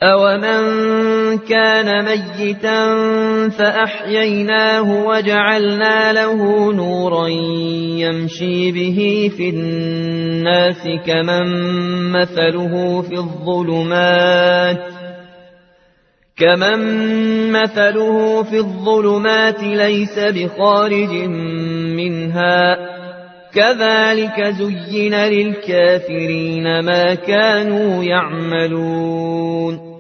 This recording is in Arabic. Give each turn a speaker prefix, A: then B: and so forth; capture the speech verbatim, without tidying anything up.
A: أَوَمَنْ كَانَ مَيِّتًا فَأَحْيَيْنَاهُ وَجَعَلْنَا لَهُ نُورًا يَمْشِي بِهِ فِي النَّاسِ كَمَنْ مَثَلُهُ في الظُّلُمَاتِ كَمَنْ مَثَلُهُ في الظُّلُمَاتِ لَيْسَ بِخَارِجٍ مِنْهَا كَذَلِكَ زُيِّنَ لِلْكَافِرِينَ مَا كَانُوا يَعْمَلُونَ